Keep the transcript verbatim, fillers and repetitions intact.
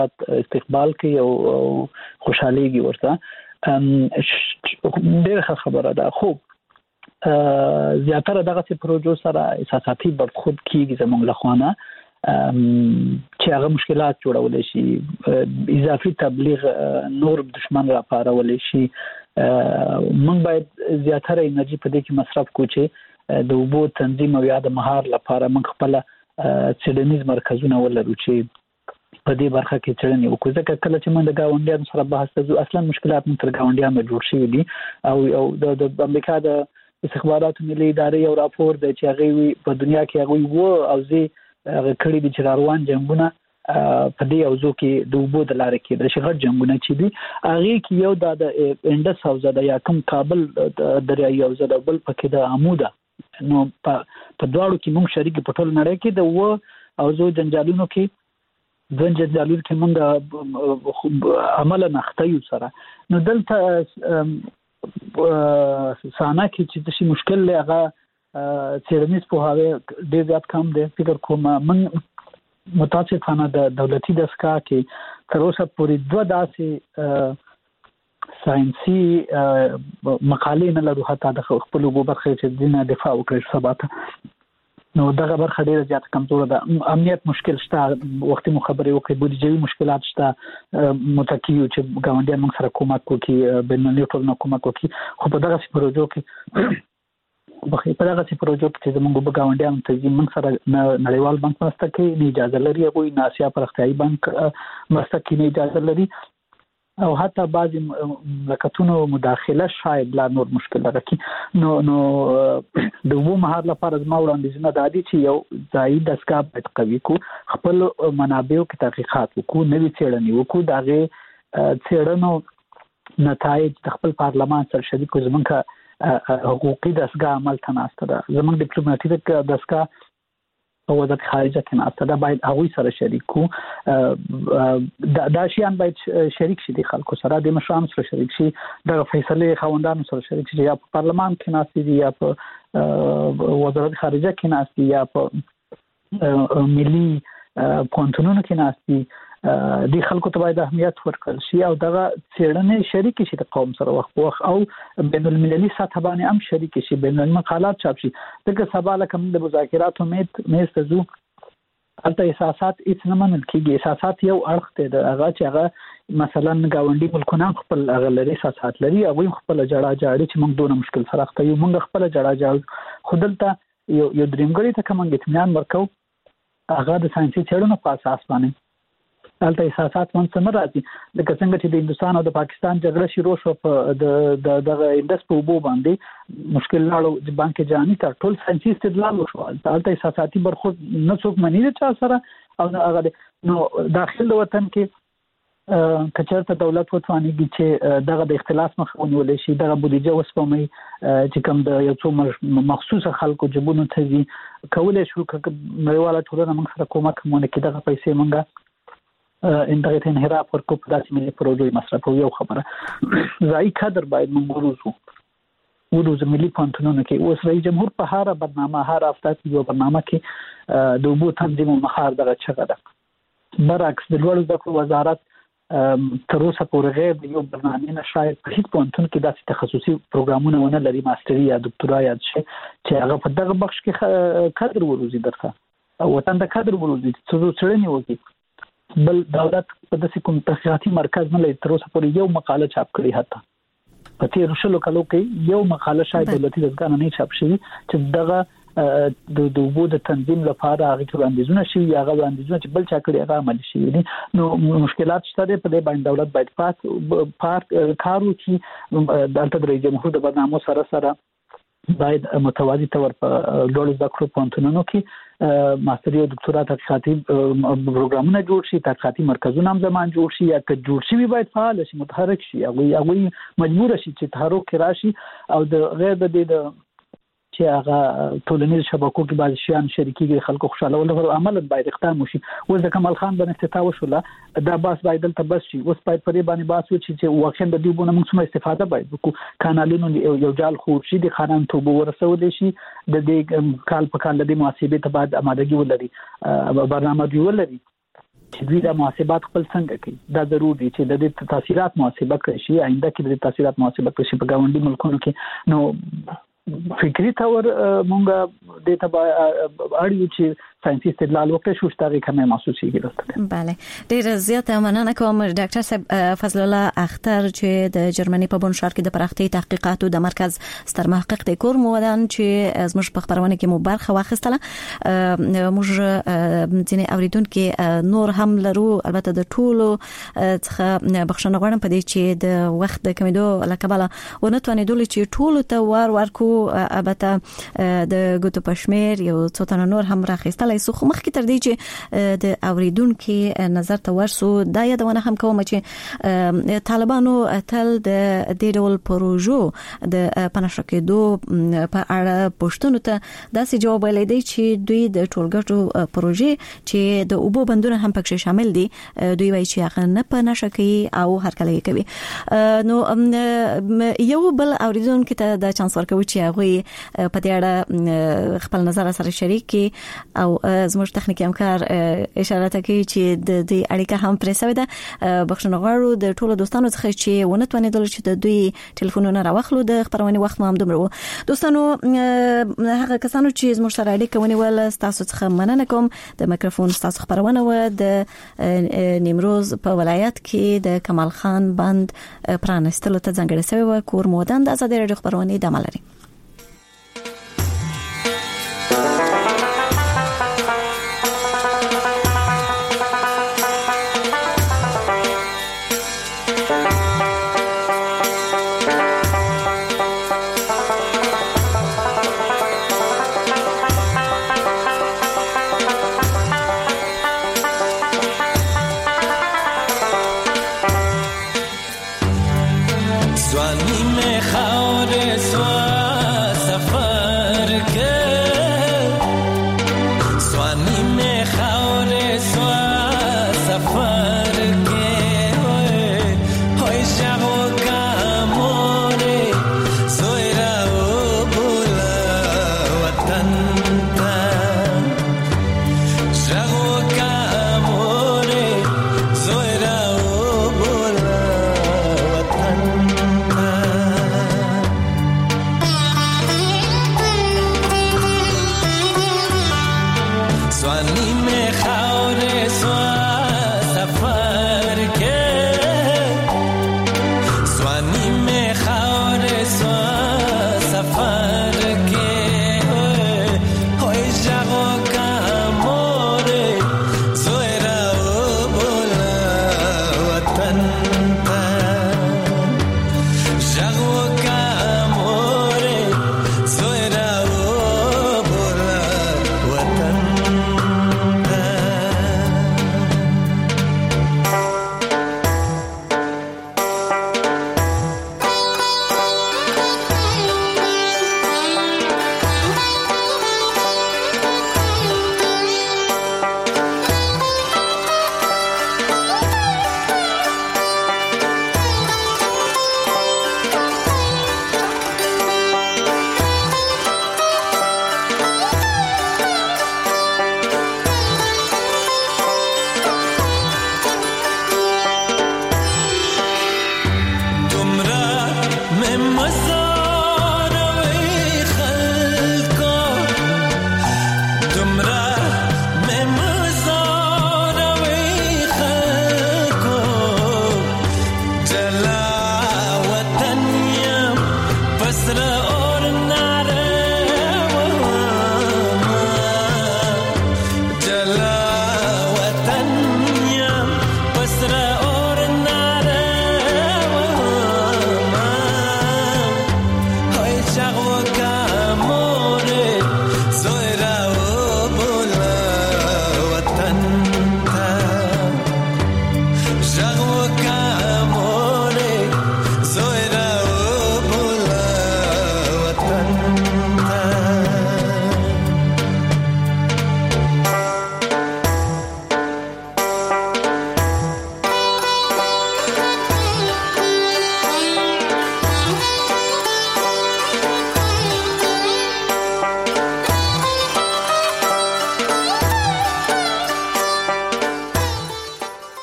استقبال کوي او خوشحاليږي ورته ډېر خبره ده. خو زیاتره دغه پروژو سره اساساتي برخورد کیږي زموږ له خوانه چې هغه مشکلات جوړول شي، اضافي تبلیغ نور دشمن را پارول شي. موږ باید زیاتره انرژي په دې کې مصرف کوو چې د اوبو تنظیم او یا د مهار لپاره موږ خپل څېړنیز مرکزونه ولرو چې په دې برخه کې څېړنې وکړو. ځکه کله چې موږ د ګاونډیانو سره بحث کوو اصلا مشکلات موږ تر ګاونډیانو جوړ شوي دي او د امریکا د استخباراتو ملي ادارې یو راپور دی چې هغه په دنیا کې هغه وو او زی هغه کړي دي چې روان جنگونه په دې اوزو کې د اوبو د لارې کې د شغل جنگونه چې دي هغه کې یو د انډس حوزه د یا کوم کابل دریایي حوزه د بل پکې د عموده نو په دواړو کې موږ شریک په ټول نړۍ کې د و اوزو جنجالونو کې د جنجالونو کې موږ عمل نخته یو سره نو دلته سانا کې چې د شي مشکل لغه څېړنیز په هغه ډېر زیات کم دی. فکر کوم من متاسفانه د دولتي دستګاه کې تر اوسه پورې دوه داسې ساينسي مقالې نه لرو حتی د خپل وګړو برخه چې دینه دفاع وکړي ثبات نو دغه برخه ډیره زیات کمزوره ده. امنیت مشکل شته، وختي مو خبرې وکړې، بودیجوي مشکلات شته، متکیو چې ګاونډیان موږ سره کومک وکړي، بینالمللي ټولنه کومک وکړي. خو په دغه پروژو کې بخې په دغه پروژو کې چې موږ به ګاونډیان تنظیم موږ سره نړیوال بانک مرسته کوي، نه اجازه لري، هغه نه آسیا پرختیايي بانک مرسته کوي، نه اجازه لري او حتی بعضی مملکتونو مداخله شاید لا نور مشکل راکړي. نو نو د وو مهار لپاره زما وړاندیزونه دا دي چې یو ځای دستګاه باید قوي کو، خپل منابعو کې تحقیقات وکړو، نوې څېړنې وکړو، دغه څېړنو نتایج د خپل پارلمان سره شریک کړو. زمونږ حقوقي دستګاه عمل تناسته ده، زمونږ ډیپلوماټیک دستګاه په وزارت خارجه کې ناسته ده، باید هغوی سره شریک کو. دا شیان باید شریک شي، د خلکو سره د مشرانو سره شریک شي، د فیصله خواندانو سره شریک شي، یا په پارلمان کې ناسته دي یا په وزارت خارجه کې ناسته یا په ملي پونتونونو کې ناسته. د خلکو ته باید اهمیت ورکړل شي او دغه څېړنې شریک شي د قوم سره وخت په وخت او بین المللي سطح باندې هم شریک شي، بین المللي مقالات چاپ شي. دغه سبا لکه د مذاکراتو میز ته ځو البته احساسات هیڅ نه منل کېږي. احساسات یو اړخ دی د هغه چې هغه مثلا ګاونډي ملکونه خپل هغه لري احساسات لري، هغه خپل جړه جاړي چې موږ دونه مشکل سره اخته یو، موږ خپل جړه جاړو. خو دلته یو یو درېمګړی ته کوم اطمینان ورکو هغه د ساينسي څېړنو په اساس باندې البته احساسات مونږ نه راځي. لکه څنګه چې د هندستان او د پاکستان جګړه شروع شو په د دغه انډس په وبو باندې مشکل لاړو د بانک جهاني تر ټول ساينسي استدلال وشو، البته احساساتي برخورد نه څوک منی نه چا سره او هغه نو داخل وطن کې کچرته دولت وتوانیږي چې دغه د اختلاف مخه ونیول شي، دغه بودیجه وسپمي چې کوم د یو څو مخصوصه خلکو جبونو ته ځي کولای شو نړیواله ټولنه موږ سره کومک مونږ کې دغه پیسې مونږه انټرنیټ انحراف ورکو په داسې ملي پروژې مصرفو. یو خبره ځای کادر باید موږ وروزو وروزو ملي پانتونونو کې اوس رئیس جمهور په هر برنامه هر هفته کې یو برنامه کې د اوبو تنظیم او مهار دغه چغه ده. برعکس د لوړو زده کړو وزارت تر اوسه پورې غیر یو برنامه نه شاید په هیڅ پانتون کې داسې تخصصي پروګرامونه ونه لري، ماستري یا دکتورا یا چې هغه په دغه بخش کې کادر وروزي درته او وطن د کادر وروزي څو څړنی وکړي. بل دولت په داسې کوم تحقیقاتي مرکز نه لري، تر اوسه پورې یو مقاله چاپ کړې، حتی په تیر شلو کلو کې یو مقاله شاید دولتي دستګاه نه چاپ شوی چې دغه د دوبو د تنظیم لپاره هغه وړاندیزونه شي یا هغه وړاندیزونه چې بل چا کړی هغه عملي شي. نو مشکلات شته په دې باندې دولت باید پاک پاک کار وکړي. دلته د رئیس جمهور د برنامو سره سره باید متوازی تور په لوړ زده کړو پوهنتونونو کې ماستري او دکتورا تحقیقاتي پروګرامونه جوړ شي، تحقیقاتي مرکزونه هم زمان جوړ شي یا که جوړ شي باید فعال شي، متحرک شي، هغه هغه مجبور شي چې تحرک راشي او د غیر د دې د چې هغه ټولنیز شبکو کې بعض شیان شریکي خلکو خوشاله ول عمل باید اقدام وشي. اوس د کمال خان باندې افتتاح وشوله، دا باس باید دلته بس شي، اوس باید پرې باندې باس وشي چې واقعا د دې بونه موږ څومره استفاده باید وکړو. کانالونو یو جال خو شي د خانان توبو ورسول شي، د دې کال په کال د محاسبې ته بعد آمادګي ولري، برنامه دی ولري چې دوی د محاسبات خپل څنګه کوي. دا ضروري دی چې د دې تاثیرات محاسبه کړي شي، آینده کې د تاثیرات محاسبه کړي شي په ګاونډي ملکونو کې. نو فکری تور مونږه د تبع اړیو چې ساينسي استدلال وکړي شو ستاره کمه محسوسي کېږي. بله، ډیر زیاته مننه کوم ډاکټر صاحب فضل الله اختر چې د جرمني په بون ښار کې د پراختي تحقیقاتو د مرکز ستر محقق دی کور مودان چې زموږ په خبرونه کې مو برخه واخیستله. موږ ځینې اوریدونکو نور هم لرو، البته د ټولو څخه بخښنه غواړم په دې چې د وخت د کمیدو لکباله ونه توانېدل چې ټولو ته وار ورکو. البته د ګوتو پښمیر یو څو تنه نور هم راخیستل سو خو مخکې تر دې چې د اوریدونکو نظر ته ورسو دا یادونه هم کوم چې طالبانو تل د دې ډول پروژو د پنځه کېدو په اړه پوښتنو ته داسې جواب ویلي دی چې دوی د ټولګټو پروژې چې د اوبو بندونه هم پکې شامل دي دوی وایي چې هغه نه په نشه کوي او هر کله یې کوي. نو یو بل اوریدونکو ته د چانس ورکوي چې هغه په دې اړه خپل نظر سره شریک کړي او زموږ تخنیکی همکار اشاره کوي چې د دې اړیکه هم پرې شوې ده. بخښنه غواړو د ټولو دوستانو څخه چې ونه توانېدل چې د دوی ټلیفونونه راوخلو. د خبرونې وخت مو هم دومره و. دوستانو هغه کسانو چې زموږ سره اړیکه ونیول تاسو څخه مننه کوم. د میکروفون تاسو خبرونه و د نیمروز په ولایت کې د کمال خان بند پرانستلو ته ځانګړی شوی و. کور مودان د آزادۍ راډیو خبرونه د عمل لري.